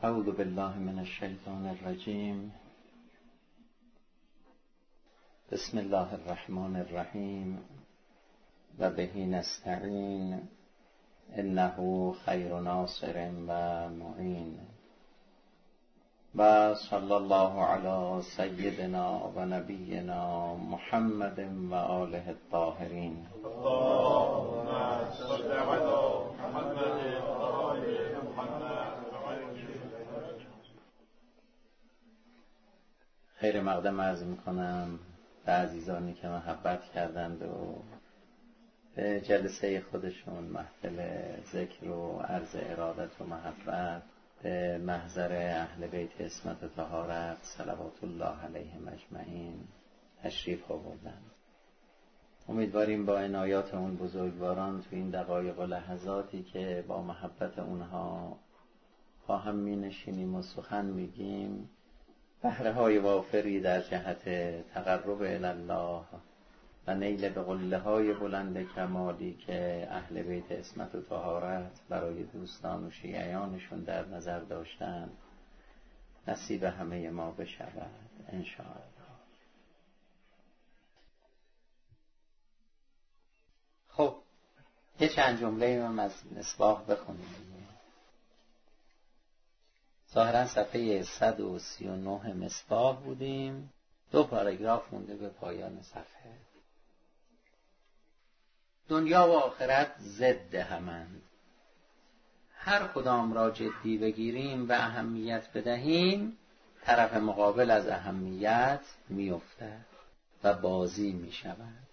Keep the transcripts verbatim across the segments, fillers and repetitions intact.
اعوذ بالله من الشیطان الرجیم. بسم الله الرحمن الرحیم و به نستعین انه خیر ناصر و معین و صلی الله علی سیدنا و نبینا محمد و آله الطاهرین. اللهم صل علی محمد و آل محمد. خیر مقدم عرض میکنم به عزیزانی که محبت کردند و به جلسه خودشون محفل ذکر و عرض ارادت و محبت به محضر اهل بیت عصمت و طهارت صلوات الله علیهم اجمعین تشریف آوردند. امیدواریم با عنایات اون بزرگواران تو این دقایق و لحظاتی که با محبت اونها با هم می نشینیم و سخن میگیم بهره های وافری در جهت تقرب الی الله و نیل به قله های بلند کمالی که اهل بیت عصمت و طهارت برای دوستان و شیعیانشون در نظر داشتن نصیب همه ما بشود انشاءالله. خب یه چند جمله هم از مصباح بخونیم. ظاهرا صفحه صد و سی و نه مصباح بودیم، دو پاراگراف مونده به پایان صفحه. دنیا و آخرت ضد همند، هر کدام را جدی بگیریم و اهمیت بدهیم طرف مقابل از اهمیت میافتد و بازی میشود.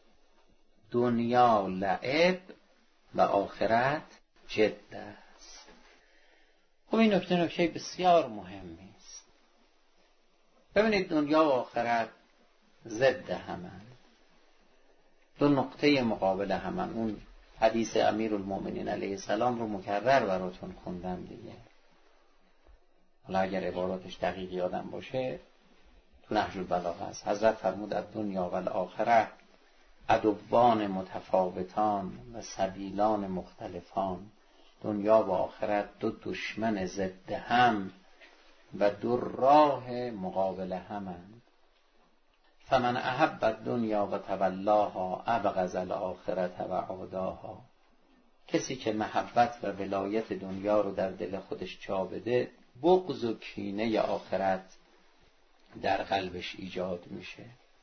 دنیا لعب و آخرت جد است. خب این نکته نکته بسیار مهمی است. ببینید دنیا و آخرت ضد همند، دو نقطه مقابل همند. اون حدیث امیرالمومنین علیه السلام رو مکرر براتون خوندم دیگه. حالا اگر عباراتش دقیق یادم باشه تو نهج البلاغه است. حضرت فرمود الدنیا و الاخره عدوان متفاوتان و سبیلان مختلفان. دنیا و آخرت دو دشمن ضد هم و دو راه مقابل همند. فمن احب الدنیا و تولاها ابغض الاخرة و عاداها. کسی که محبت و ولایت دنیا رو در دل خودش جا بده، بغض و کینه آخرت در قلبش ایجاد میشه،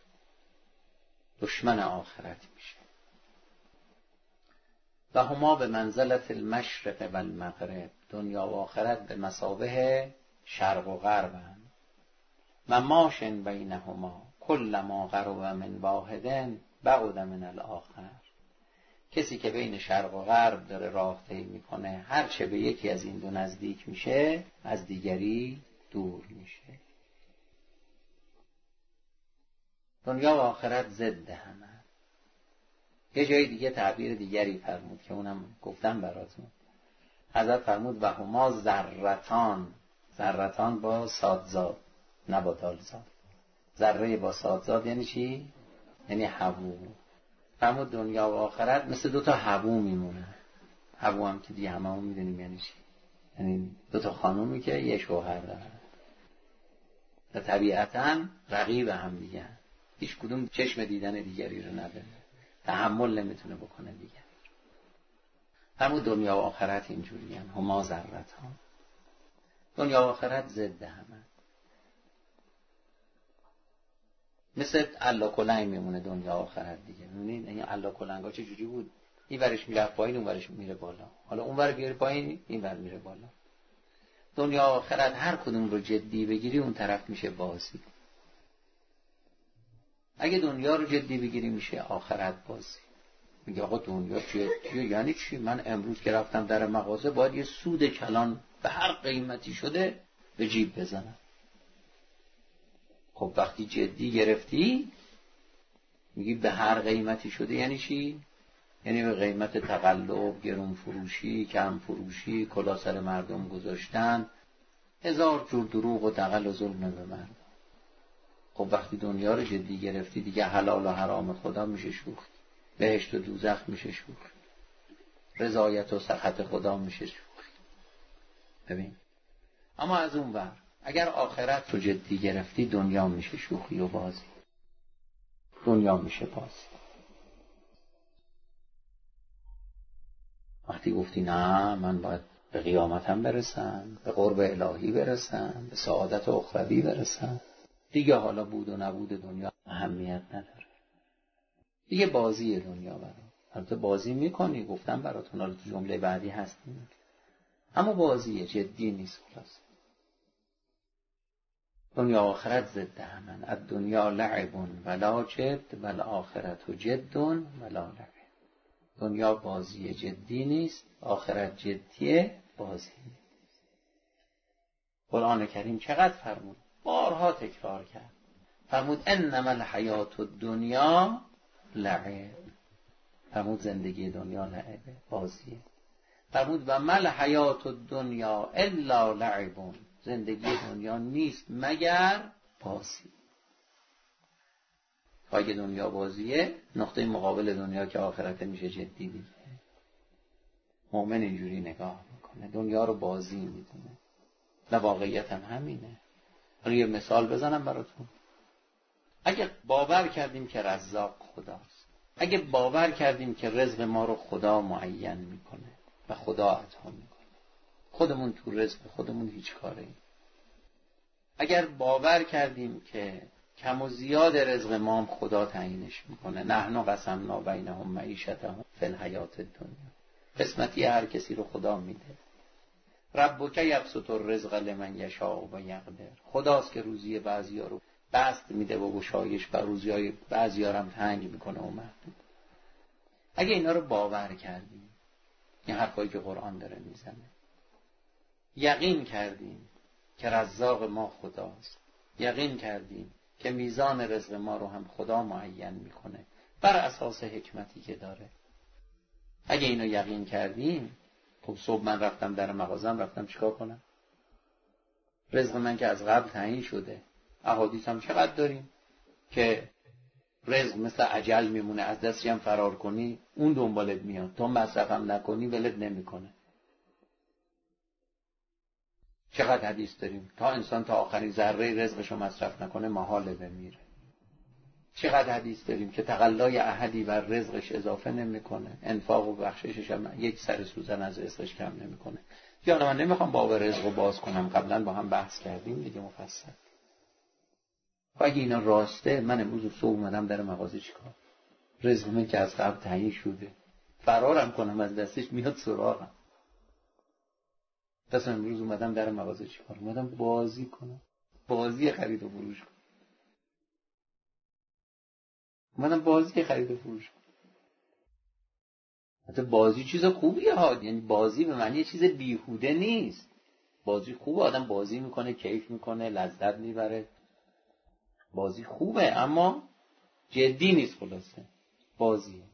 دشمن آخرت میشه. و هما به منزلت المشرق و المغرب. دنیا و آخرت به مثابه شرق و غربند. و ماشن بینهما کلما قرب من واحدن بعد من الاخر. کسی که بین شرق و غرب داره راه طی میکنه، هر چه به یکی از این دو نزدیک میشه از دیگری دور میشه. دنیا و آخرت ضد همه. یه جای دیگه تعبیر دیگری فرمود که اونم گفتم براتون. حضرت فرمود و هما ذرتان. ذرتان با صادزاد نه با دالزاد. ذره با صادزاد یعنی چی؟ یعنی هوو. فرمود دنیا و آخرت مثل دوتا هوو میمونه. هوو هم که دیگه همه هم میدونیم یعنی چی؟ یعنی دوتا خانومی که یه شوهر دارن و طبیعتاً رقیب هم دیگه، هیچ کدوم چشم دیدن دیگری رو نداره، تحمل نمیتونه بکنه دیگه. همون دنیا و آخرت اینجوری هم هما ذرتان. دنیا و آخرت ضد همه. مثل علا کلنگ میمونه دنیا و آخرت دیگه. میبینید این علا کلنگ ها چه جوری بود؟ این ورش میره پایین، اون ورش میره بالا. حالا اون ور بیاره پایین، این ور میره بالا. دنیا و آخرت هر کدوم رو جدی بگیری اون طرف میشه بازی. اگه دنیا رو جدی بگیری میشه آخرت بازی. میگه آقا دنیا جدیه یعنی چی؟ من امروز که رفتم در مغازه باید یه سود کلان به هر قیمتی شده به جیب بزنم. خب وقتی جدی گرفتی میگی به هر قیمتی شده یعنی چی؟ یعنی به قیمت تقلب، گرون فروشی، کم فروشی، کلا سر مردم گذاشتن، هزار جور دروغ و دغل و ظلم به مردم. خب وقتی دنیا رو جدی گرفتی دیگه حلال و حرام خدا میشه شوخی، بهشت و دوزخ میشه شوخی، رضایت و سخط خدا میشه شوخی. ببین اما از اون ور اگر آخرت رو جدی گرفتی دنیا میشه شوخی و بازی، دنیا میشه بازی. وقتی گفتی نه من باید به قیامتم برسم، به قرب الهی برسم، به سعادت اخروی برسم، دیگه حالا بود و نبود دنیا اهمیت نداره، دیگه بازی دنیا برام. البته بازی میکنی، گفتم براتون، حالا تو جمله بعدی هستیم، اما بازیه، جدی نیست. خلاص دنیا آخرت ضد همن، الدنیا لعب ولا جد والآخرت جد ولا لعب. دنیا بازی، جدی نیست، آخرت جدیه، بازی نیست. قرآن کریم چقدر فرمود، بارها تکرار کرد، فرمود انما الحیات الدنیا لعب، فرمود زندگی دنیا لعبه، بازیه. فرمود و مل حیات الدنیا الا لعب، زندگی دنیا نیست مگر بازی. اگه دنیا بازیه، نقطه مقابل دنیا که آخرت میشه جدی دیگه. مؤمن اینجوری نگاه میکنه، دنیا رو بازی میدونه و واقعیت هم همینه. حالا یه مثال بزنم براتون. اگه باور کردیم که رزاق خداست، اگه باور کردیم که رزق ما رو خدا معین میکنه و خدا عطا میکنه، خودمون تو رزق خودمون هیچ کاری، اگر باور کردیم که کم و زیاد رزق ما خدا تعیینش میکنه، نحن قسمنا بینهم معیشتهم فی الحیات الدنیا، قسمتی هر کسی رو خدا میده. ربک یبسط الرزق لمن یشاء و یقدر، خداست که روزی بعضیا رو بسط میده و گشایش، و روزیای بعضیا رو هم تنگ میکنه و محدود. اگه اینا رو باور کردیم، این حرفایی که قرآن داره میزنه، یقین کردیم که رزاق ما خداست، یقین کردیم که میزان رزق ما رو هم خدا معین میکنه بر اساس حکمتی که داره، اگه اینو یقین کردیم، خب صبح من رفتم در مغازم، رفتم چیکار کنم؟ رزق من که از قبل تعیین شده، احادیث هم چقدر داریم که رزق مثل اجل میمونه، از دستی هم فرار کنی اون دنبالت میاد، تو مصرف هم نکنی ولت نمیکنه. چقدر حدیث داریم تا انسان تا آخرین ذره رزقشو مصرف نکنه محاله بمیره. چقدر حدیث داریم که تقلای احدی بر رزقش اضافه نمیکنه، انفاق و بخششش هم یک سر سوزن از رزقش کم نمیکنه. یا من نمیخوام باب رزق رو باز کنم، قبلا با هم بحث کردیم دیگه مفصل. و اگه اینا راسته، من امروز صبح اومدم در مغازه چیکار؟ رزق من که از قبل تعیین شده، فرارم کنم از دستش میاد سراغم. پس امروز اومدم در مغازه چیکار؟ اومدم بازی کنم، بازی خرید و فروش کنم. اومدم بازی خرید و فروش کنم. حتی بازی چیز خوبیه ها، یعنی بازی به معنی چیز بیهوده نیست. بازی خوبه، آدم بازی میکنه، کیف میکنه، لذت میبره، بازی خوبه، اما جدی نیست. خلاصه بازیه.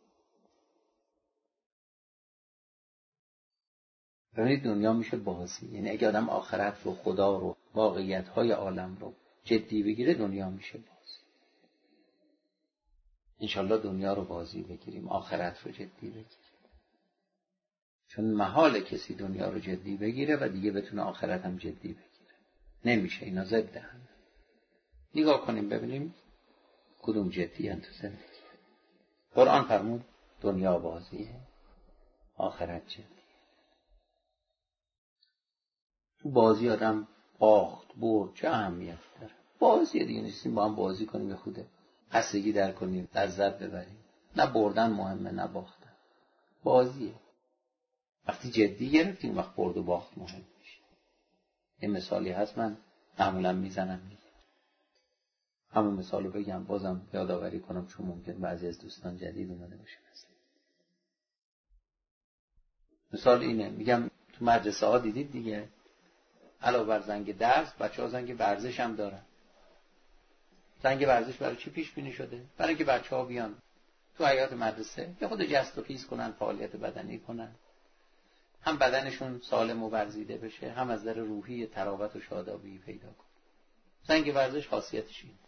ببینید دنیا میشه بازی، یعنی اگه آدم آخرت رو، خدا رو، واقعیت‌های عالم رو جدی بگیره، دنیا میشه بازی. انشالله دنیا رو بازی بگیریم، آخرت رو جدی بگیریم، چون محال کسی دنیا رو جدی بگیره و دیگه بتونه آخرت هم جدی بگیره. نمیشه، اینا ضد هم. نگاه کنیم ببینیم کدوم جدی ان تو زندگی. قرآن فرمود دنیا بازیه، آخرت جدی. تو بازی آدم باخت برد چه اهمیت داره؟ بازی دیگه، نیستیم با هم بازی کنیم، به خوده خستگی در کنیم، لذت ببریم. نه بردن مهمه نه باختن، بازیه. وقتی جدی گرفتیم، وقت برد و باخت مهم میشه. یه مثالی هست من معمولا میزنم، میگم همون مثالو بگم بازم یادآوری کنم، چون ممکن بعضی از دوستان جدید اومده باشن. مثال اینه، میگم تو مدرسه ها دیدید دیگه، علاوه بر زنگ درس، بچه ها زنگ ورزش هم دارن. زنگ ورزش برای چی پیش بینی شده؟ برای اینکه بچه ها بیان تو حیاط مدرسه یه خود جست و خیز کنن، فعالیت بدنی کنن، هم بدنشون سالم و ورزیده بشه، هم از نظر روحی تراوت و شادابی پیدا کنن. زنگ ورزش خاصیتش اینه.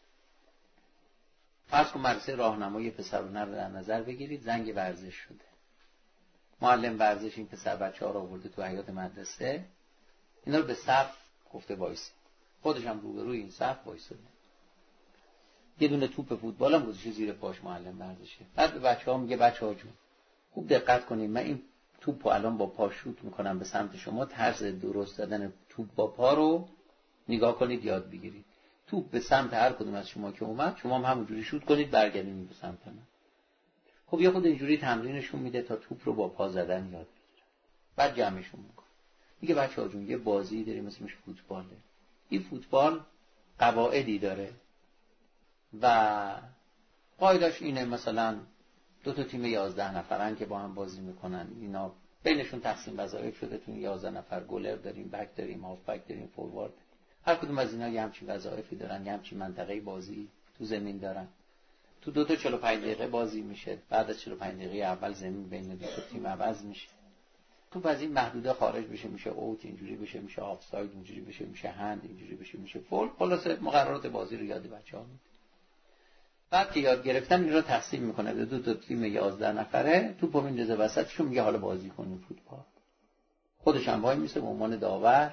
فرض کن مدرسه راهنمایی پسر و نر در نظر بگیرید، زنگ ورزش شده، معلم ورزش این پسر بچه ها رو آورده تو حیاط مدرسه، اینا رو به صف گفته وایس، خودش هم روبروی این صف وایساده، یه دونه توپ فوتبال هم گذاشته زیر پاش معلم ورزشه. بعد به بچه‌ها میگه بچه‌ها جون خوب دقت کنید، من این توپو الان با پا شوت میکنم به سمت شما، طرز درست زدن توپ با پا رو نگاه کنید یاد بگیرید. توپ به سمت هر کدوم از شما که اومد شما هم همونجوری شوت کنید برگردونید به سمت من. خب یه خود اینجوری تمرینشون میده تا توپ رو با پا زدن یاد بگیرن. بعد جمعشون میکنه، میگه بچه‌ها جون یه بازی داریم اسمش فوتباله. این فوتبال قواعدی داره و قاعدش اینه، مثلا دو تا تیم یازده نفرن که با هم بازی میکنن، اینا بینشون تقسیم وظایف شده، تو یازده نفر گلر داریم، بک داریم، هاف بک داریم، فوروارد. هر کدوم از اینا یه همچین وظایفی دارن، یه همچین منطقه بازی تو زمین دارن. تو دو تا چهل و پنج دقیقه بازی میشه، بعد از چهل و پنج دقیقه اول زمین بین دو تا تیم عوض میشه، تو از این محدوده خارج بشه میشه اوت، اینجوری بشه میشه آفساید، اینجوری بشه میشه هند، اینجوری بشه میشه فول. خلاصه مقررات بازی رو یاد بچه‌ها میده. بعد که یاد گرفتن این رو تقسیم میکنه به دو تا تیم یازده نفره، توپو میندازه وسطشون، میگه حالا بازی کنیم فوتبال. خودش هم وای میسه به عنوان داور،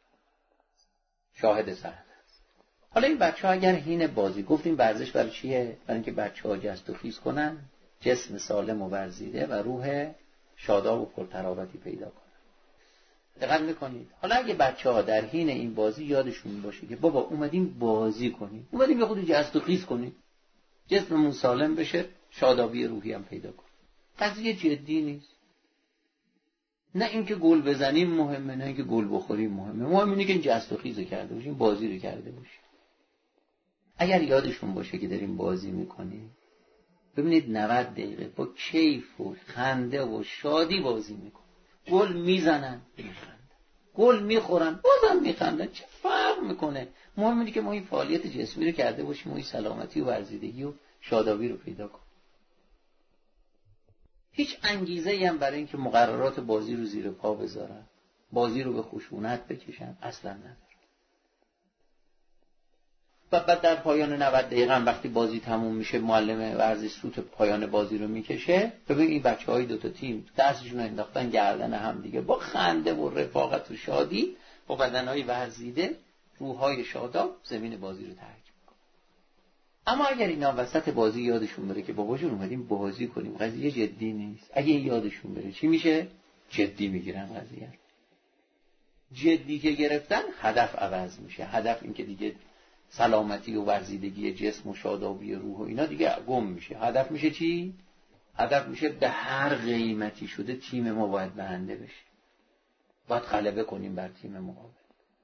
شاهد صحنه است. حالا این بچه‌ها اگر هین بازی، گفتیم ورزش برای چیه؟ برای اینکه بچه‌ها جست و خیز کنن، جسم سالم و ورزیده و روح شاداب و پرتراوتی پیدا کنن. دقت میکنید؟ حالا اگه بچه‌ها در حین این بازی یادشون باشه که بابا اومدیم بازی کنیم، اومدیم یه خودی جست و خیز کنیم، جسممون سالم بشه، شادابی روحی هم پیدا کنیم. قضیه جدی نیست. نه اینکه گل بزنیم مهمه، نه اینکه گل بخوریم مهمه، مهم اینه که این جست و خیز کرده باشیم، بازی رو کرده باشیم. اگر یادشون باشه که داریم بازی میکنیم، ببینید نود دقیقه با کیف و خنده و شادی بازی میکنن، گل میزنن میخندن، گل میخورن بازم میخندن. چه فرق میکنه؟ مهم اینه که ما این فعالیت جسمی رو کرده باشیم و این سلامتی و ورزیدگی و شادابی رو پیدا کنیم. هیچ انگیزه‌ای هم برای اینکه مقررات بازی رو زیر پا بذارن، بازی رو به خشونت بکشن اصلا نداره. و بعد در پایان نود دقیقه هم وقتی بازی تموم میشه، معلم ورزش سوت پایان بازی رو میکشه. ببین این بچهای دو تا تیم دستشون رو انداختن گردن هم دیگه، با خنده و رفاقت و شادی، با بدنهای ورزیده، روحهای شاداب زمین بازی رو ترک میکنن. اما اگر اینا وسط بازی یادشون بره که بابا جون اومدیم بازی کنیم، قضیه جدی نیست، اگه یادشون بره چی میشه؟ جدی میگیرن قضیه. جدی که گرفتن هدف عوض میشه. هدف این که دیگه سلامتی و ورزیدگی جسم و شادابی روح و اینا دیگه گم میشه. هدف میشه چی؟ هدف میشه به هر قیمتی شده تیم ما باید برنده بشه، باید غلبه کنیم بر تیم مقابل.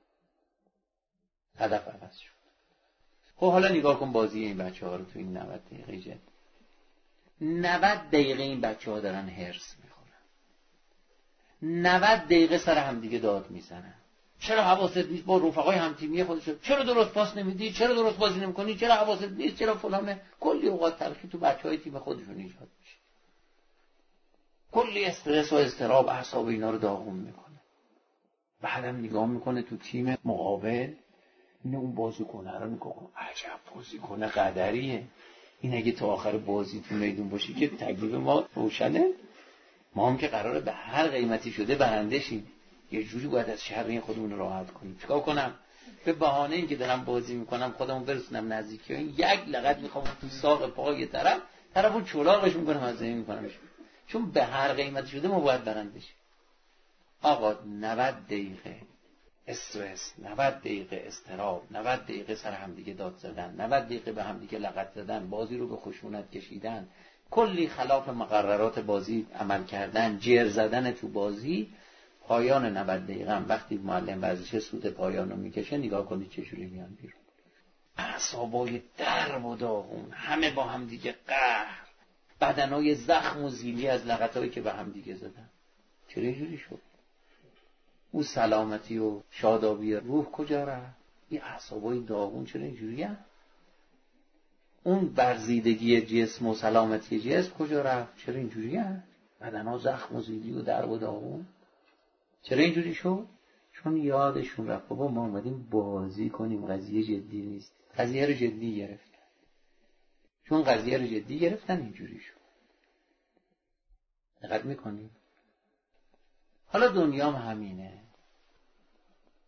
هدف عوض شد. خب حالا نگاه کن بازی این بچه ها رو تو این نود دقیقه جد. نود دقیقه این بچه ها دارن هرس میخورن، نود دقیقه سر هم دیگه داد میزنن. چرا حواست نیست؟ با رفقای هم تیمی خودش چرا درست پاس نمیدی؟ چرا درست بازی نمیکنی؟ چرا حواست نیست؟ چرا فلانه؟ کلی اوقات تلخی تو بچهای تیم خودشون ایجاد میشه، کلی استرس و اضطراب اعصاب اینا رو داغون میکنه. بعدم نگاه میکنه تو تیم مقابل، این اون بازیکنه رو نگاه کن، عجب بازیکن قدریه این، اگه تا آخر بازی تو میدون باشه که تکلیف ما روشنه، ما هم که قراره به هر قیمتی شده برنده شیم. یه جوری باید از شر این خودمون راحت کنیم. چیکار کنم؟ به بهانه اینکه دارم بازی میکنم خودمو برسونم نزدیکی این، یک لغت میخوام تو ساق پای طرف طرفو چلاقش میکنم از زمین میکنمش، چون به هر قیمتی شده ما باید برنده شیم. آقا نود دقیقه استرس، نود دقیقه استراب، نود دقیقه سر هم دیگه داد زدن، نود دقیقه به هم دیگه لغت زدن، بازی رو به خشونت کشیدن، کلی خلاف مقررات بازی عمل کردن، جر زدن تو بازی. پایان نود دقیقه هم وقتی معلم ورزش سوت پایان رو میکشه، نگاه کنید چجوری میان بیرون. اعصابای درب و داغون، همه با هم دیگه قهر، بدنهای زخم و زیلی از لغتایی که به هم دیگه زدن. چرا اینجوری شد؟ اون سلامتی و شادابی روح کجا رفت؟ این اعصابای داغون چرا اینجوریه؟ اون ورزیدگی جسم و سلامتی جسم کجا رفت؟ چرا اینجوریه؟ بدنها زخم و زیلی و درب و داغون. چرا اینجوری شد؟ چون یادشون رفت بابا ما اومدیم بازی کنیم، قضیه جدی نیست. قضیه رو جدی گرفتن. چون قضیه رو جدی گرفتن اینجوری شد. دقت میکنیم؟ حالا دنیا هم همینه.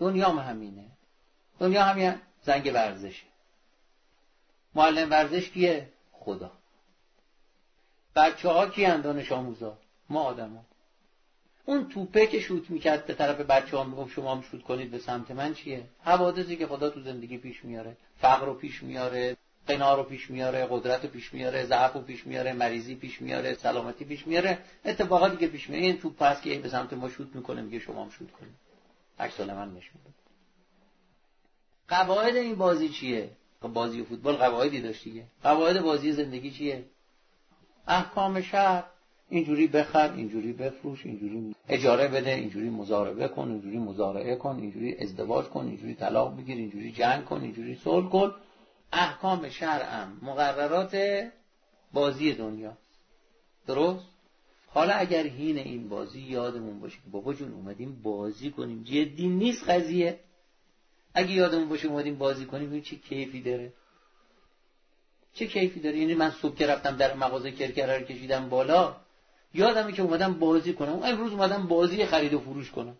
دنیا هم همینه. دنیا همین زنگ ورزشه. معلم ورزش کیه؟ خدا. بچه ها کیه؟ دانش آموزا، ما آدم ها. اون توپه که شوت میکرد به طرف بچه ها میگم شما هم شوت کنید به سمت من چیه؟ حوادثی که خدا تو زندگی پیش میاره. فقر رو پیش میاره، غنا رو پیش میاره، قدرت رو پیش میاره، ضعف رو پیش میاره، مریضی پیش میاره، سلامتی پیش میاره، اتفاقاتی که پیش میاره. این توپ هست که به سمت ما شوت میکنه، میگه شما هم شوت کنید. عکس العمل نشون بده. قواعد این بازی چیه؟ بازی فوتبال قواعدی داشت دیگه. قواعد بازی زندگی چیه؟ احکام شرع. اینجوری بخر، اینجوری بفروش، اینجوری اجاره بده، اینجوری مزاربه کن، اینجوری مزارعه کن، اینجوری ازدواج کن، اینجوری طلاق بگیر، اینجوری جنگ کن، اینجوری صلح کن. احکام شرع، مقررات بازی دنیا. درست؟ حالا اگر هین این بازی یادمون باشه که بابا جون اومدیم بازی کنیم، جدی نیست قضیه. اگه یادمون باشه اومدیم بازی کنیم، ببین چه کیفی داره. چه کیفی داره. یعنی من صبح که رفتم در مغازه کرکره رو کشیدم بالا، یادمه که اومدم بازی کنم. امروز اومدم بازی خرید و فروش کنم.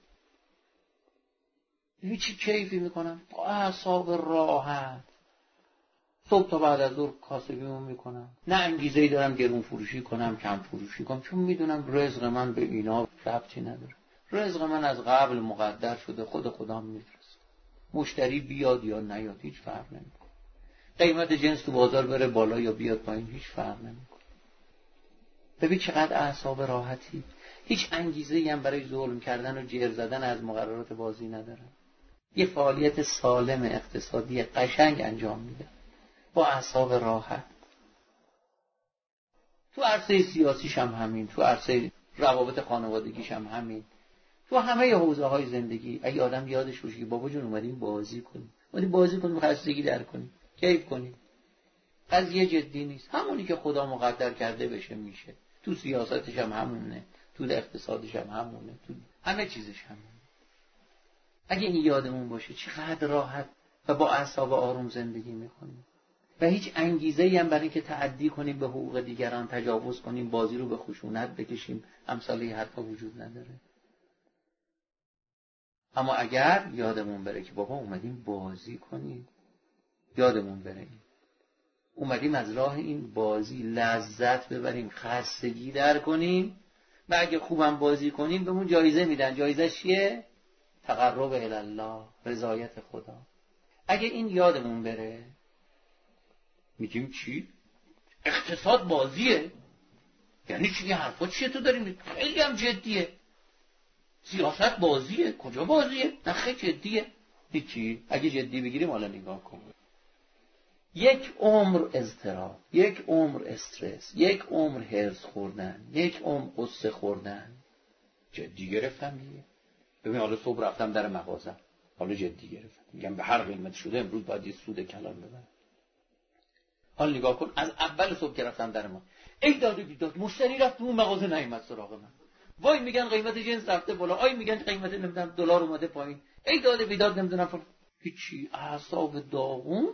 ببین چه کیفی میکنم، با اعصاب راحت. صبح تا بعد از ظهر کاسبیمو میکنم. نه انگیزه‌ای دارم گرون فروشی کنم، کم فروشی کنم، چون میدونم رزق من به اینا ربطی نداره. رزق من از قبل مقدر شده، خود خودم میفرسته. مشتری بیاد یا نیاد هیچ فرق نمیکنه. قیمت جنس تو بازار بره بالا یا بیاد پایین هیچ فرق نمیکنه. ببین چقدر اعصاب راحتی. هیچ انگیزه‌ای هم برای ظلم کردن و جر زدن از مقررات بازی ندارم. یه فعالیت سالم اقتصادی قشنگ انجام میده با اعصاب راحت. تو عرصه سیاسیش هم همین، تو عرصه روابط خانوادگیش هم همین، تو همه حوزه‌های زندگی. اگه آدم یادش باشه که بابا جون اومدیم بازی کنیم، اومدیم بازی کنیم، خستگی در کنیم، کیف کنیم. قضیه جدی نیست. همونی که خدا مقدر کرده بشه میشه. تو سیاستش هم همونه، تو اقتصادش هم همونه، تو همه چیزش همونه. اگه این یادمون باشه چقدر راحت و با اعصاب آروم زندگی میکنیم و هیچ انگیزه‌ای هم برای اینکه تعدی کنیم به حقوق دیگران، تجاوز کنیم، بازی رو به خشونت بکشیم، امثال این حرفا وجود نداره. اما اگر یادمون بره که بابا اومدیم بازی کنیم، یادمون بره اومدیم از راه این بازی لذت ببریم، خستگی در کنیم و اگه خوبم بازی کنیم بهمون جایزه میدن. جایزه چیه؟ تقرب الی الله، رضایت خدا. اگه این یادمون بره میگیم چی؟ اقتصاد بازیه؟ یعنی چی؟ این حرفا چیه تو داریم؟ خیلی هم جدیه. سیاست بازیه؟ کجا بازیه؟ نه خیلی جدیه. هیچی. اگه جدی بگیریم حالا نگاه کن. یک عمر اضطراب، یک عمر استرس، یک عمر هرس خوردن، یک عمر قصه خوردن. جدی گرفتم دیگه. ببین حالا صبح رفتم در مغازه، حالا جدی گرفتم، میگم به هر قیمت شده امروز باید یه سود کلان ببرم. حالا نگاه کن، از اول صبح که رفتم در ما ای داد و بیداد، مشتری رفت تو اون مغازه نیامد سراغ من. وای میگن قیمت جنس رفته بالا، آی میگن قیمت نمیدونم دلار اومده پایین، ای داد و بیداد نمیدونم فلان. هیچی. اعصاب داغون.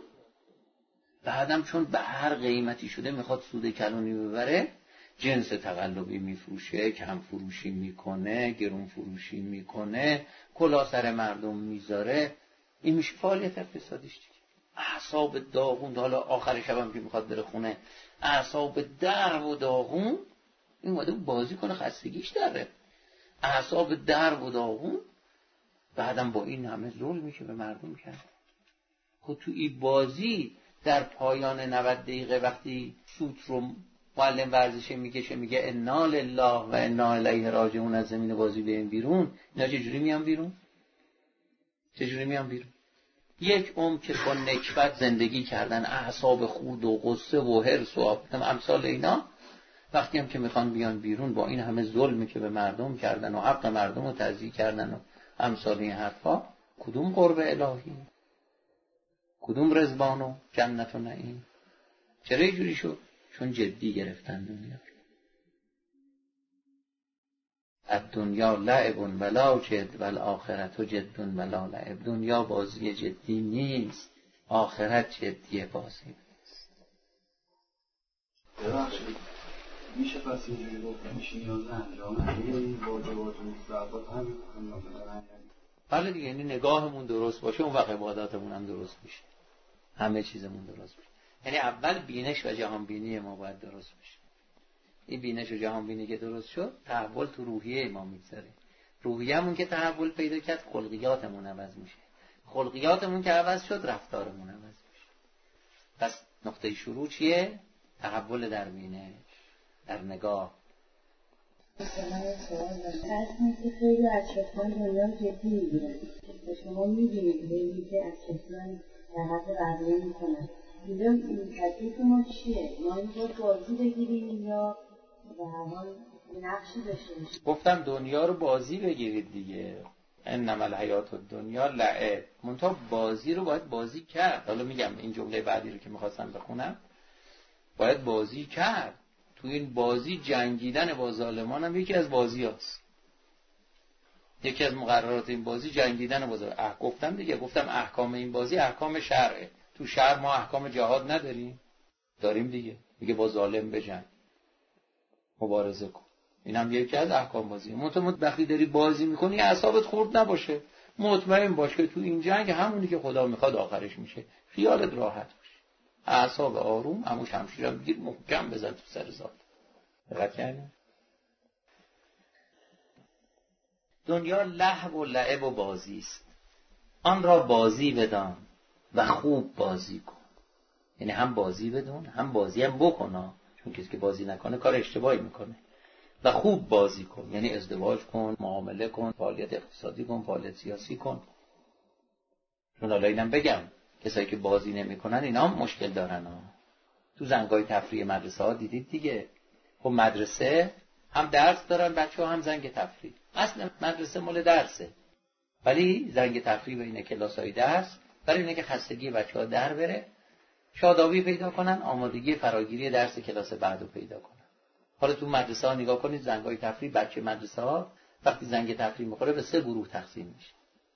بعدم چون به هر قیمتی شده میخواد سود کلانی ببره، جنس تقلبی میفروشه، کم فروشی میکنه، گرون فروشی میکنه، کلا سر مردم میذاره. این میشه فعالیت اقتصادیش دیگه. اعصاب داغون. حالا آخر شبم که میخواد بره خونه، اعصاب در و داغون. این اومده بازی کنه، خستگیش داره. اعصاب در و داغون. بعدم با این همه ظلمی که به مردم کرد. خود تو این بازی در پایان نود دقیقه وقتی سوت رو معلم ورزشه میکشه، میگه انا لله و انا الیه راجعون، از زمین بازی بیاین بیرون، اینا چجوری میان بیرون؟ چجوری میان بیرون؟ یک عمر که با نکبت زندگی کردن، اعصاب خورد و غصه و حرص و امثال اینا، وقتی هم که میخوان بیان بیرون با این همه ظلمی که به مردم کردن و حق مردم رو تضییع کردن و امثال این حرفا، کدوم قرب الهی؟ کدوم رضوان و جنت و نعیم؟ چرا اینجوری شد؟ چون جدی گرفتن دنیا. الدنیا لعب ولا جد والآخرة جد ولا لعب. دنیا بازی جدی نیست، آخرت جدی بازی نیست. ببخشید میشه پس اینجوری گفت میشه نیاز انجام همه این واجبات و مستحبات همین انجام بدن؟ بله دیگه، یعنی نگاهمون درست باشه اون وقت عباداتمون هم درست میشه، همه چیزمون درست میشه. یعنی اول بینش و جهان بینی ما باید درست بشه. این بینش و جهان بینی که درست شد، تحول تو روحیه ما میگذاره. روحیه‌مون که تحول پیدا کرد، خلقیاتمون عوض میشه. خلقیاتمون که عوض شد، رفتارمون عوض میشه. پس نقطه شروع چیه؟ تحول در بینش، در نگاه. مثلا سوال دارم که خیلی از چشمان دنیا جدی میگیرن و شما میدونید خیلی که از چشمان در حد قبله میکنن. اینجا تکلیف ما چیه؟ ما اینجا بازی بگیریم یا به هر حال نقشی داشته باشیم؟ گفتم دنیا رو بازی بگیرید دیگه. انما الحیات الدنیا لعب. منتها بازی رو باید بازی کرد. حالا میگم این جمله بعدی رو که میخواستم بخونم، باید بازی کرد. تو این بازی جنگیدن با ظالمان هم یکی از بازی هست. یکی از مقررات این بازی جنگیدن با ظالمان. اه گفتم دیگه، گفتم احکام این بازی احکام شرعه. تو شرع ما احکام جهاد نداریم؟ داریم دیگه. میگه با ظالم بجنگ، مبارزه کن. این هم یکی از احکام بازی. مطمئن وقتی داری بازی میکنی اعصابت خورد نباشه، مطمئن باش که تو این جنگ همونی که خدا میخواد آخرش میشه. خیالت راحت باشه، اعصاب آروم، همون شمشیرم بگیر محکم بزن تو سر ذات. دقت کردین؟ دنیا لهو و لعب و بازی است، آن را بازی بدان و خوب بازی کن. یعنی هم بازی بدون، هم بازی هم بکن، چون کسی که بازی نکنه کار اشتباهی میکنه. و خوب بازی کن، یعنی ازدواج کن، معامله کن، فعالیت اقتصادی کن، فعالیت سیاسی کن. چون حالا اینم بگم کسایی که بازی نمیکنن اینا هم مشکل دارن ها. تو زنگای تفریح مدرسه ها دیدید دیگه. خب مدرسه هم درس دارن بچه ها، هم زنگ تفریح. اصلا مدرسه مال درسه، ولی زنگ تفریح بین کلاسای درس برای اینه که خستگی بچه ها در بره، شادابی پیدا کنن، آمادگی فراگیری درس کلاس بعدو پیدا کنن. حالا تو مدرسه ها نگاه کنید، زنگای تفریح بچه مدرسه ها وقتی زنگ تفریح میخوره به سه گروه تقسیم میشه.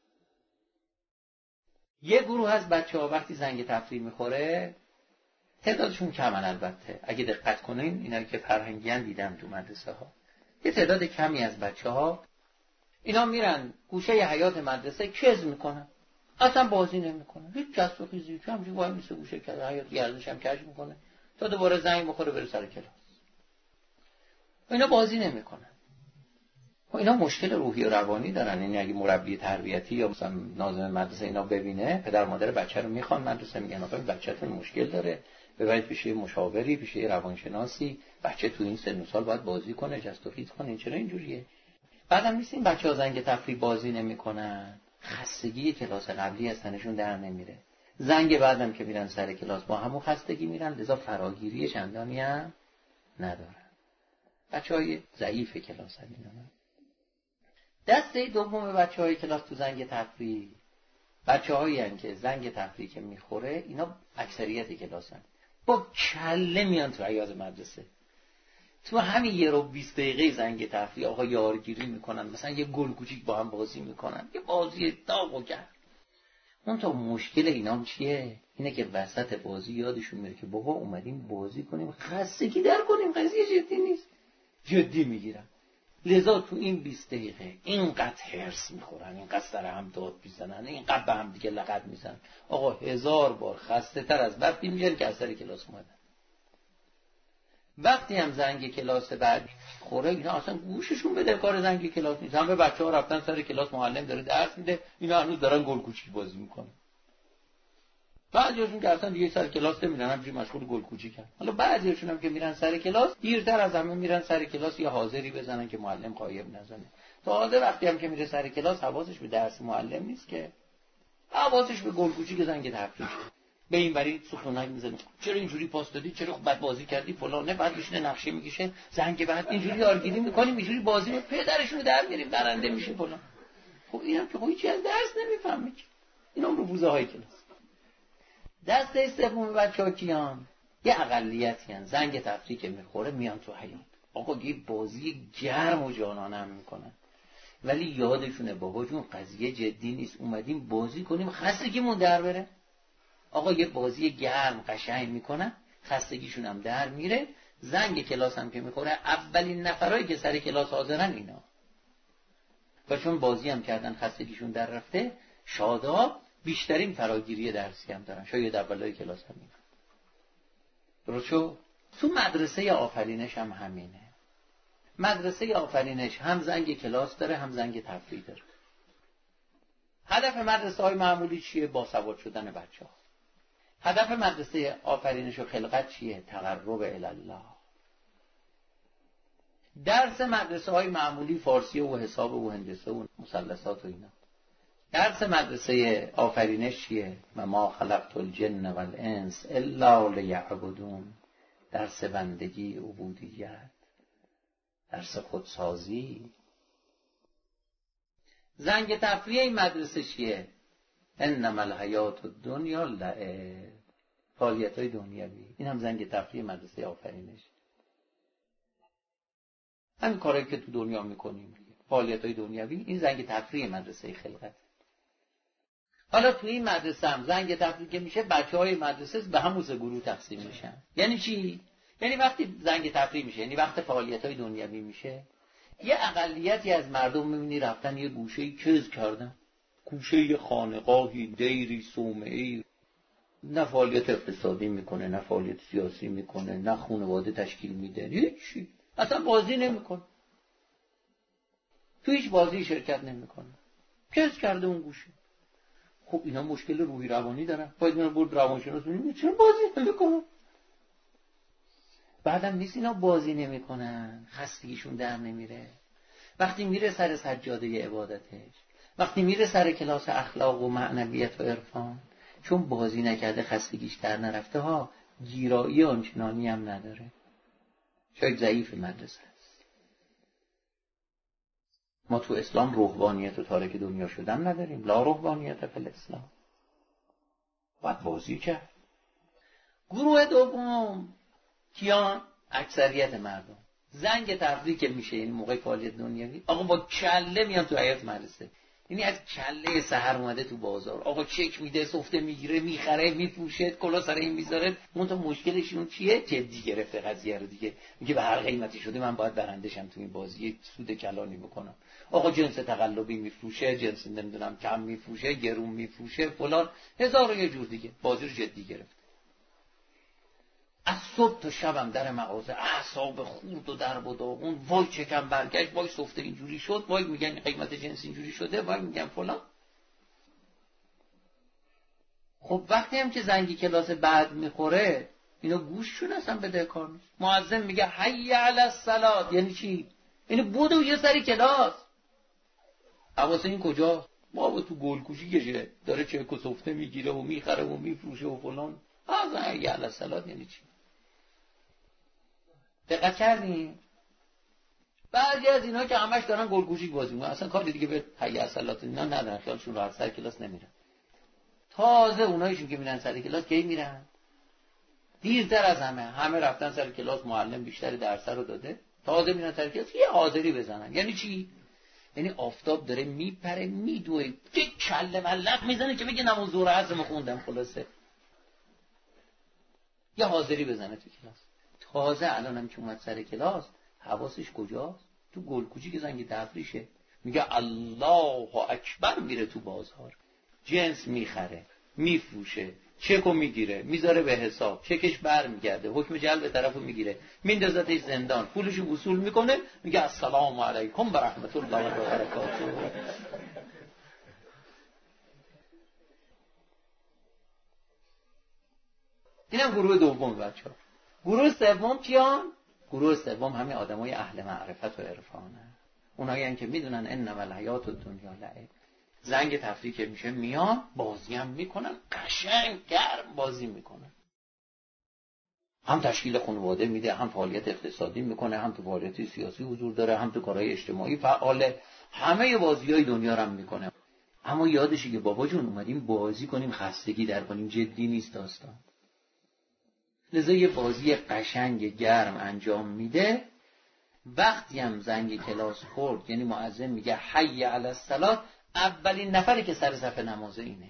یه گروه از بچه ها وقتی زنگ تفریح میخوره، تعدادشون کمن البته، اگه دقت کنین اینا که فرهنگیان دیدم تو مدرسه ها، یه تعداد کمی از بچه ها اینا میرن گوشه حیاط مدرسه کز میکنن، اصلا بازی نمیکنن، هیچ جست و خیزی، چون همینجوری وای میسه گوشه کز حیاط گردش هم کج میکنه تا دوباره زنگ بخوره بره سر کلاس. اینا بازی نمیکنن. و اینا مشکل روحی و روانی دارن. یعنی اگه مربی تربیتی یا مثلا ناظم مدرسه اینا ببینه، پدر مادر بچه رو میخوان مدرسه، میگن آقا بچه‌تون مشکل داره، ببرید پیش مشاوری، پیش روانشناسی، بچه تو این سن و سال باید بازی کنه، جست و خیز کنه. چرا اینجوریه؟ بعدم نیستین بچه‌ها زنگ تفریح بازی نمیکنن، خستگی کلاس قبلی از تنشون در نمیره، زنگ بعدم که میرن سر کلاس با همون خستگی میرن، لذا فراگیری چندانی هم ندارن. بچه‌های ضعیف کلاس هم اینا. دسته دوم بچه‌های کلاس تو زنگ تفریح، بچه‌هایی هستند که زنگ تفریح که میخوره، اینا اکثریت کلاسن، با کله میان تو حیاط مدرسه، تو همین یه رو بیست دقیقه زنگ تفریح آقا یارگیری میکنن، مثلا یه گل کوچیک با هم بازی میکنن، یه بازی داغ و گرم. اون تا مشکل اینا چیه؟ اینه که وسط بازی یادشون میره که بابا اومدیم بازی کنیم، خستگی در کنیم، قضیه جدی نیست. جدی میگیرن، لذا تو این بیست دقیقه اینقدر هرس میخورن، اینقدر سر هم داد میزنن، اینقدر به هم دیگه لغت میزنن، آقا هزار بار خسته تر از وقتی میشن که از سر کلاس اومدن. وقتی هم زنگ کلاس بعد خوره، اینا اصلا گوششون بده کار زنگ کلاس نیست. همه بچه‌ها رفتن سر کلاس، معلم داره درس میده، اینا هنوز دارن گل کوچیک بازی میکنن. بعضیاشون که اصلا دیگه سر کلاس نمیرن، همینجوری مشغول گل کوچیکن. حالا بعضیاشون هم که میرن سر کلاس، دیرتر از همه میرن سر کلاس یه حاضری بزنن که معلم غایب نزنه. تازه وقتی هم که میره سر کلاس حواسش به درس معلم نیست، که حواسش به گل کوچیک زنگ تفریح. به این وری سخنک میزنه، چرا اینجوری پاس دادی، چرا بد بازی کردی فلان، نه بعد میشینه نقشه میکشه، زنگ بعد اینجوری یارگیری میکنیم، اینجوری بازی می پدرشون رو در میاریم، برنده میشه فلان. خب اینم که هیچ از درس نمیفهمه، اینا رو بوزه های کلاس. دسته سوم بچه‌ها کیان؟ یه اقلیتی هستن، زنگ تفریح که میخوره میان تو حیاط، آقا یه بازی گرم و جانانه هم میکنن، ولی یادشونه بابا جون قضیه جدی نیست، اومدیم بازی کنیم خستگیمون در بره. آقا یه بازی گرم قشنگ میکنن، خستگیشون هم در میره، زنگ کلاس هم که میخوره اولین نفرایی که سر کلاس حاضرن اینا. و چون بازی هم کردن خستگیشون در رفته، شاداب بیشترین فراگیری درسی هم دارن، شاید اولای کلاس هم میرن. درست شو؟ تو مدرسه آفرینش هم همینه. مدرسه آفرینش هم زنگ کلاس داره، هم زنگ تفریح داره. هدف مدرسه های معمولی چیه؟ باسواد شدن بچه ها. هدف مدرسه آفرینش و خلقت چیه؟ تقرب الی. درس مدرسه های معمولی فارسی و حساب و هندسه و مثلثات و اینا. درس مدرسه آفرینش چیه؟ و ما خلقت الجن والانس الا لیعبدون. درس بندگی، عبودیت، درس خودسازی. زنگ تفریح این مدرسه چیه؟ انما الحیات الدنیا لعب. فعالیت های دنیوی. این هم زنگ تفریح مدرسه آفرینش. همین کارهایی که تو دنیا میکنیم، فعالیت های دنیوی، این زنگ تفریح مدرسه خلقت. حالا تو این مدرسه هم زنگ تفریح که میشه، بچه های مدرسه به همون سه گروه تقسیم میشن. یعنی چی؟ یعنی وقتی زنگ تفریح میشه، یعنی وقت فعالیت های دنیوی میشه، یه اقلیتی از مردم میبینی رفتن یه گوشه‌ای کز کردن، گوشه خانقاهی، دیری، صومعه‌ای، نه فعالیت اقتصادی میکنه، نه فعالیت سیاسی میکنه، نه خانواده تشکیل میده، هیچی، اصلا بازی نمیکنه، تو هیچ بازی شرکت نمیکنه، کز کرده اون گوشه. خب اینا مشکل روحی روانی دارن، باید اینا برد روانشناس ببینیم چرا بازی نمیکنن. بعدم نیست اینا بازی نمیکنن، خستگیشون در نمیره. وقتی میره سر سجاده عبادتش، وقتی میره سر کلاس اخلاق و معنویت و عرفان، چون بازی نکرده خستگیش در نرفته ها، گیرایی آنچنانی هم نداره، شاید ضعیف مدرسه است. ما تو اسلام روحانیت و تارک دنیا شدن نداریم، لا روحانیت فی الاسلام. باید بازی کرد. گروه دوم کیان؟ اکثریت مردم. زنگ تفریح که میشه، این موقع فعالیت دنیوی، آقا با کله میان تو حیاط مدرسه، یعنی از کله سحر اومده تو بازار، آقا چک میده، سفته میگیره، میخره، میفروشه، کلا سر این میذاره. اون تو مشکلشون چیه؟ جدی گرفته قضیه رو دیگه، میگه به هر قیمتی شده من باید برندشم تو این بازی، سود کلانی بکنم. آقا جنس تقلبی میفروشه، جنس نمیدونم کم میفروشه، گرون میفروشه، فلان، هزار و یه جور دیگه، بازی رو جدی گرفته. از صبح تا شبم در مغازه، اعصاب خورد و درب و داغون، وای چکم برگشت، وای سفته اینجوری شد، وای میگن قیمت جنس اینجوری شده، وای میگن فلان. خب وقتی هم که زنگی کلاس بعد میخوره، اینا گوششون اصلا بده کار نیست. مؤذن میگه حی علی الصلاه، یعنی چی؟ یعنی بودو یه سری کلاس. حواس این کجاست؟ ما تو گلکوشی کشه داره چک و سفته میگیره و میخره و میفروشه و فلان. از حی علی الصلاه یعنی چی؟ دقت کردین؟ بعضی از اینا که همش دارن گلگوشی بازی میکنن، اصلا کاری دیگه به حی علی الصلاه اینا ندارن، خیالشون راحت سر کلاس نمیرن. تازه اونایشون که میرن سر کلاس کی میرن؟ دیرتر از همه. همه رفتن سر کلاس، معلم بیشتر درس رو داده، تازه میرن سر کلاس یه حاضری بزنن. یعنی چی؟ یعنی آفتاب داره میپره میدوه، چه کله ملق میزنه که بگه نماز ظهر عصر خوندم، خلاصه یه حاضری بزنه تو کلاس. تازه الانم که اومد سر کلاس، حواسش کجاست؟ تو گلکوچی که زنگ تفریشه، میگه الله اکبر، میره تو بازار، جنس میخره، میفروشه، چکو میگیره، میذاره به حساب، چکش بر میگرده، حکم جلب طرفو میگیره، میندازتش زندان، پولشو وصول میکنه، میگه السلام علیکم و رحمت الله و برکاته. اینم گروه دوم بچه ها. گروه سوم کیان؟ گروه سوم همه آدمای اهل معرفت و عرفانه. اونایی هستن که میدونن انما الحیات الدنیا لعب. زنگ تفریح که میشه میان بازی هم میکنن، قشنگ گرم بازی میکنن. هم تشکیل خانواده میده، هم فعالیت اقتصادی میکنه، هم تو فعالیت سیاسی حضور داره، هم تو کارهای اجتماعی فعاله. همه بازیای دنیا رو هم میکنه. اما یادشه که بابا جون اومدیم بازی کنیم، خستگی در کنیم، جدی نیست داستان. لذا یه بازی قشنگ گرم انجام میده. وقتی هم زنگ کلاس خورد، یعنی مؤذن میگه حی علی الصلاه، اولین نفری که سر صف نماز اینه.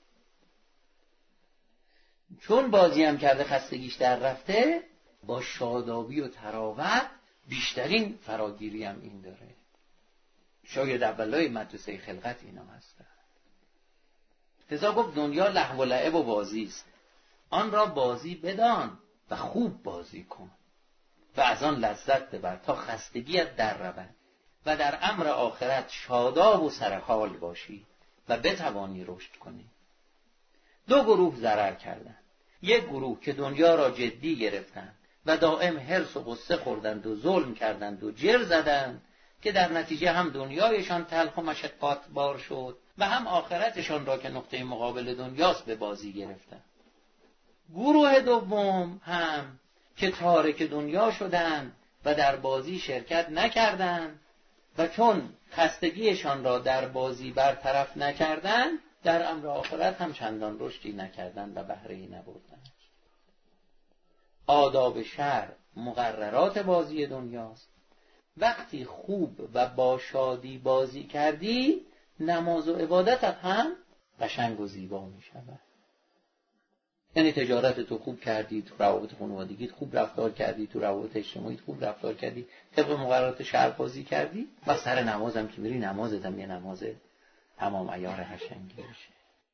چون بازی هم کرده، خستگیش در رفته، با شادابی و تراوت بیشترین فراگیری هم این داره. شاید اولای مدرسه خلقت اینا هستن. لذا گفت دنیا لهو و لعب و بازی است، آن را بازی بدان و خوب بازی کن و از آن لذت ببر تا خستگیت در رود و در امر آخرت شاداب و سرحال باشی و بتوانی رشد کنی. دو گروه ضرر کردند. یک گروه که دنیا را جدی گرفتند و دائم حرص و غصه خوردند و ظلم کردند و جر زدند که در نتیجه هم دنیایشان تلخ و مشقات بار شد و هم آخرتشان را که نقطه مقابل دنیاست به بازی گرفتند. گروه دوم هم که تارک دنیا شدند و در بازی شرکت نکردند و چون خستگیشان را در بازی برطرف نکردند در امر آخرت هم چندان رشدی نکردند و بهره‌ای نبردند. آداب شرع مقررات بازی دنیاست. وقتی خوب و با شادی بازی کردی نماز و عبادتت هم قشنگ و زیبا می شود. یعنی تجارت تو خوب کردی، تو روابط خانوادگیت خوب رفتار کردی، تو روابط اجتماعیت خوب رفتار کردی، طبق مقررات شرع بازی کردی و سر نمازم که میری نمازت هم یه نماز تمام عیار قشنگی بشه.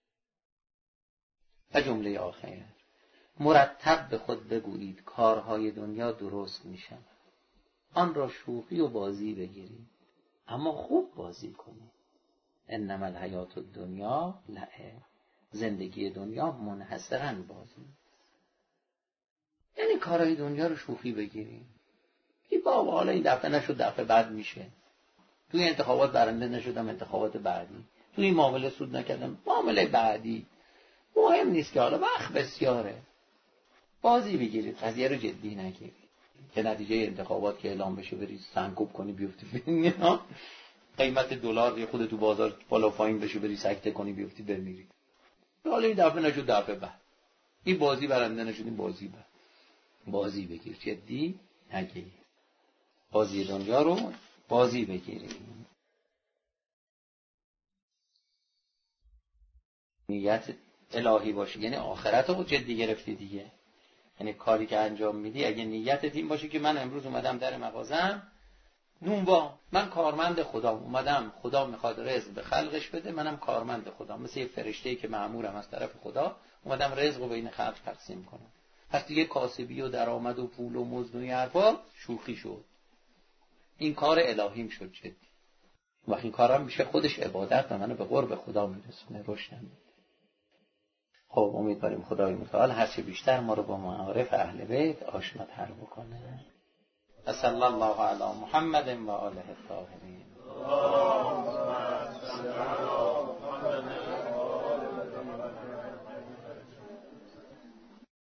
و جمله آخر، مرتب به خود بگویید کارهای دنیا درست می شود، آن را شوخی و بازی بگیرید اما خوب بازی کنید. انما الحیات الدنیا لعب، زندگی دنیا منحصراً بازی. یعنی کارهای دنیا رو شوخی بگیرید. ای بابا حالا این دفعه نشد دفعه بعد میشه، توی انتخابات برنده نشدم انتخابات بعدی، توی این معامله سود نکردم معامله بعدی، مهم نیست که حالا وقت بسیاره. بازی بگیرید، قضیه رو جدی نگیرید که نتیجه انتخابات که اعلام بشه بری سنگکوب کنی بیفتی ببینی قیمت دلار یه خود تو بازار بالا پایین بشه بری سکته کنی بیفتی بمیری. حالا این دفعه نشد دفعه بعد، این بازی برنده نشد این بازی بعد. بازی بگیر، جدی نگیر. بازی دنیا رو بازی بگیرید. نیت الهی باشه، یعنی آخرت رو جدی گرفتی دیگه. یعنی کاری که انجام میدی اگه نیتت این باشه که من امروز اومدم در مغازم نونوا، من کارمند خدا اومدم، خدا میخواد رزق به خلقش بده، منم کارمند خدا، مثل یه فرشته‌ای که مأمورم از طرف خدا، اومدم رزق رو بین خلق تقسیم کنم. پس دیگه کاسبی و درآمد و پول و مزد و این حرفا شوخی شد. این کار الهیم شد جدی. وقتی این کارم میشه خودش عبادت و منو به قرب خدا میرسونه، روشن. خب امیدواریم خدای متعال هر چه بیشتر ما رو با معارف اهل بیت آشناتر بکنه. صلی الله علی محمد و آله الطاهرین.